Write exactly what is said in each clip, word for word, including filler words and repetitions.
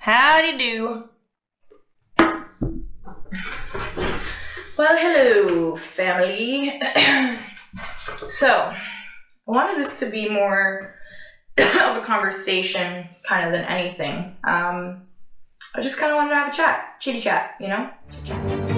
Howdy do. Well, hello, family. So, I wanted this to be more of a conversation kind of than anything. Um, I just kind of wanted to have a chat, chitty chat, you know? Chit-chat.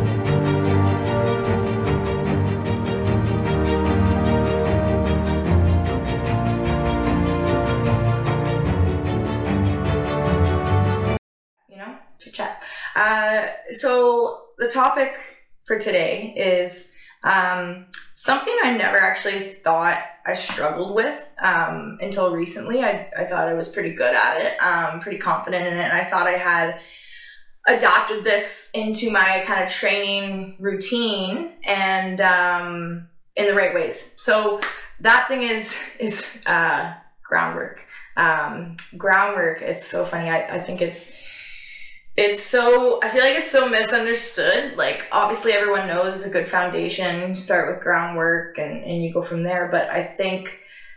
Chit chat. Uh, so the topic for today is um, something I never actually thought I struggled with um, until recently. I, I thought I was pretty good at it, um, pretty confident in it, and I thought I had adopted this into my kind of training routine and um, in the right ways. So that thing is is uh, groundwork. Um, groundwork. It's so funny. I, I think it's It's so, I feel like it's so misunderstood. Like, obviously everyone knows a good foundation, you start with groundwork and, and you go from there. But I think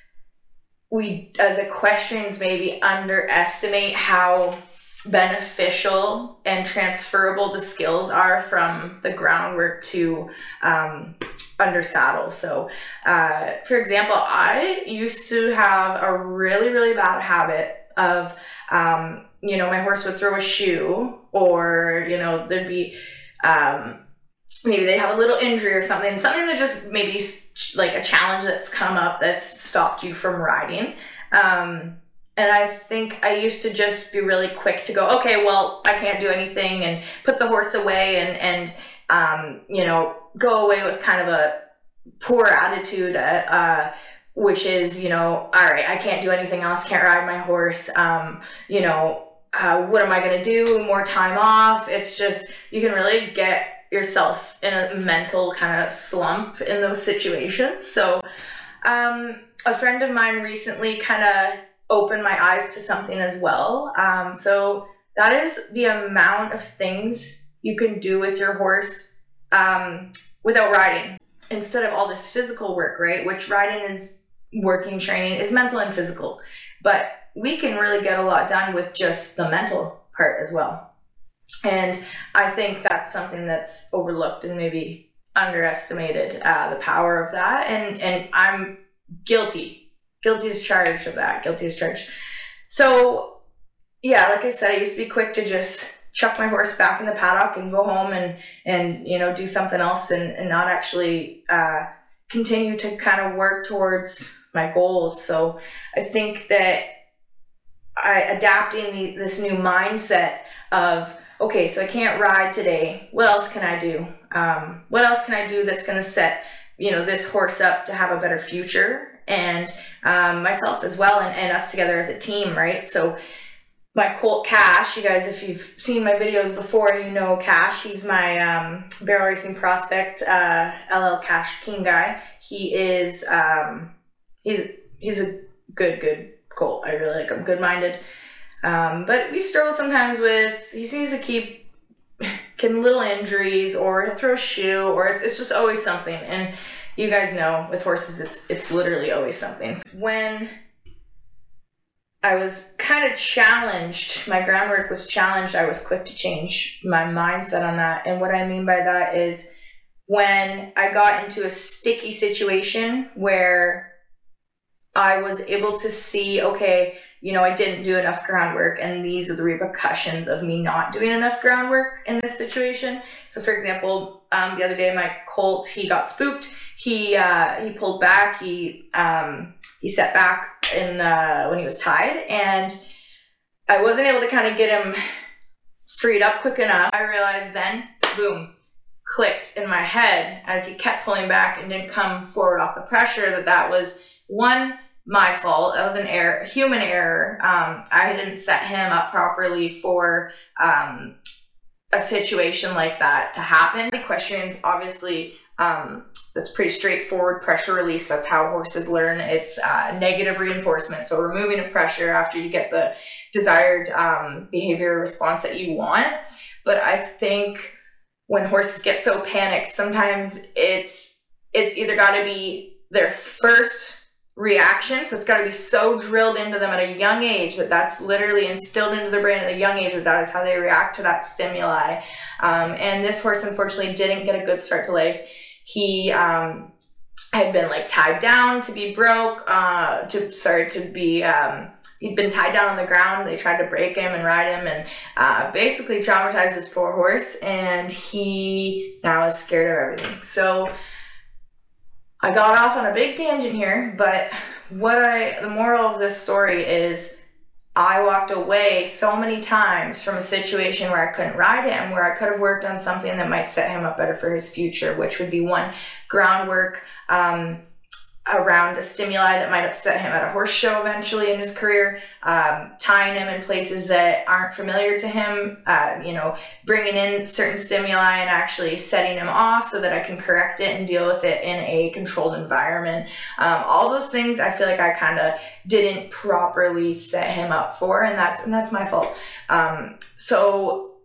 we, as equestrians, maybe underestimate how beneficial and transferable the skills are from the groundwork to um, under saddle. So, uh, for example, I used to have a really, really bad habit of, um, you know, my horse would throw a shoe, or, you know, there'd be, um, maybe they have a little injury or something, something that just maybe like a challenge that's come up that's stopped you from riding. Um, and I think I used to just be really quick to go, okay, well, I can't do anything, and put the horse away and, and, um, you know, go away with kind of a poor attitude, uh, which is, you know, all right, I can't do anything else, can't ride my horse, um, you know, uh, what am I going to do? More time off. It's just, you can really get yourself in a mental kind of slump in those situations. So um, a friend of mine recently kind of opened my eyes to something as well. Um, so that is the amount of things you can do with your horse um, without riding. Instead of all this physical work, right? Which riding is working, training is mental and physical. But we can really get a lot done with just the mental part as well. And I think that's something that's overlooked and maybe underestimated, uh, the power of that. And, and I'm guilty. Guilty as charged of that. Guilty as charged. So, yeah, like I said, I used to be quick to just chuck my horse back in the paddock and go home and, and you know, do something else and, and not actually uh, continue to kind of work towards my goals. So I think that I adapting the, this new mindset of, okay, so I can't ride today. What else can I do? Um, what else can I do that's going to set, you know, this horse up to have a better future, and um, myself as well, and, and us together as a team, right? So my colt Cash, you guys, if you've seen my videos before, you know Cash. He's my um, barrel racing prospect, uh, L L Cash King guy. He is, um, he's he's a good, good colt. I really like him, good-minded. Um, but we struggle sometimes with, he seems to keep getting little injuries, or he'll throw a shoe, or it's, it's just always something. And you guys know with horses, it's it's literally always something. When I was kind of challenged, my groundwork was challenged, I was quick to change my mindset on that. And what I mean by that is when I got into a sticky situation where I was able to see, okay, you know, I didn't do enough groundwork, and these are the repercussions of me not doing enough groundwork in this situation. So for example, um, the other day, my colt, he got spooked. He uh, he pulled back. He um, he set back in uh, when he was tied, and I wasn't able to kind of get him freed up quick enough. I realized then, boom, clicked in my head as he kept pulling back and didn't come forward off the pressure, that that was one, my fault. That was an error, human error. Um, I didn't set him up properly for um, a situation like that to happen. Equestrians, obviously, um, that's pretty straightforward. Pressure release, that's how horses learn. It's uh, negative reinforcement, so removing the pressure after you get the desired um, behavior response that you want. But I think when horses get so panicked, sometimes it's it's either got to be their first reaction. So it's got to be so drilled into them at a young age that that's literally instilled into their brain at a young age that that is how they react to that stimuli. Um, and this horse unfortunately didn't get a good start to life. He um, had been like tied down to be broke, uh, to sorry to be. Um, he'd been tied down on the ground. They tried to break him and ride him, and uh, basically traumatized this poor horse. And he now is scared of everything. So I got off on a big tangent here, but what I, the moral of this story is I walked away so many times from a situation where I couldn't ride him, where I could have worked on something that might set him up better for his future, which would be one, groundwork, um, around a stimuli that might upset him at a horse show eventually in his career, um, tying him in places that aren't familiar to him, uh, you know, bringing in certain stimuli and actually setting him off so that I can correct it and deal with it in a controlled environment. Um, all those things I feel like I kind of didn't properly set him up for, and that's and that's my fault. Um, so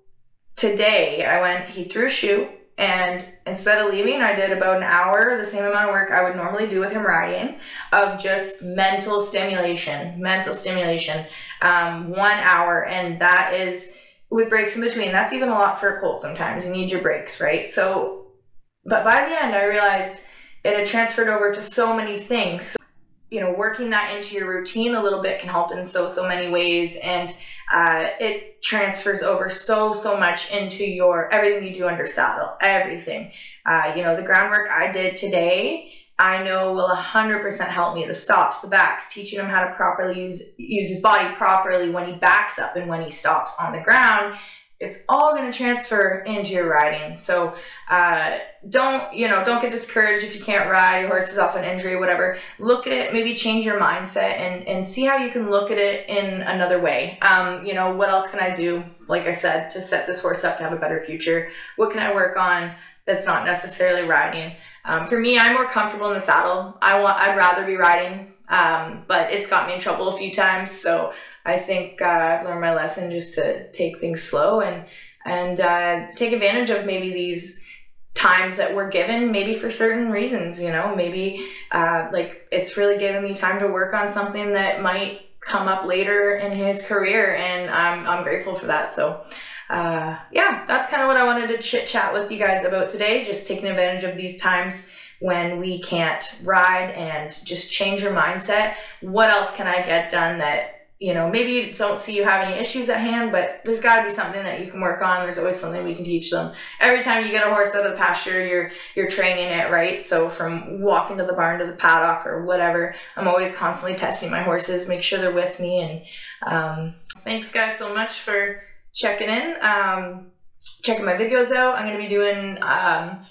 today I went, he threw a shoe, and instead of leaving, I did about an hour, the same amount of work I would normally do with him riding, of just mental stimulation, mental stimulation, um, one hour. And that is, with breaks in between, that's even a lot for a colt sometimes. You need your breaks, right? So, but by the end, I realized it had transferred over to so many things. So, you know, working that into your routine a little bit can help in so, so many ways. And uh, it transfers over so, so much into your, everything you do under saddle, everything. Uh, you know, the groundwork I did today, I know will one hundred percent help me. The stops, the backs, teaching him how to properly use, use his body properly when he backs up and when he stops on the ground. It's all going to transfer into your riding. So uh, don't, you know, don't get discouraged if you can't ride, your horse is off an injury, whatever. Look at it, maybe change your mindset and, and see how you can look at it in another way. Um, you know, what else can I do, like I said, to set this horse up to have a better future? What can I work on that's not necessarily riding? Um, for me, I'm more comfortable in the saddle. I want, I'd rather be riding, um, but it's got me in trouble a few times. So I think uh, I've learned my lesson just to take things slow and and uh, take advantage of maybe these times that we're given, maybe for certain reasons, you know, maybe uh, like it's really given me time to work on something that might come up later in his career, and I'm I'm grateful for that. So uh, yeah, that's kind of what I wanted to chit chat with you guys about today, just taking advantage of these times when we can't ride and just change your mindset. What else can I get done that, you know, maybe you don't see you have any issues at hand, but there's got to be something that you can work on. There's always something we can teach them. Every time you get a horse out of the pasture, you're you're training it, right? So from walking to the barn to the paddock or whatever, I'm always constantly testing my horses, make sure they're with me. And um, thanks guys so much for checking in, um, checking my videos out. I'm going to be doing um,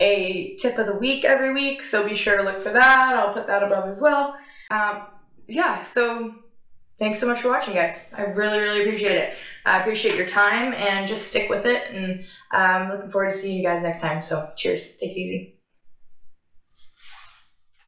a tip of the week every week, so be sure to look for that. I'll put that above as well. Um, yeah, so thanks so much for watching, guys. I really, really appreciate it. I appreciate your time, and just stick with it. And I'm looking forward to seeing you guys next time. So cheers. Take it easy.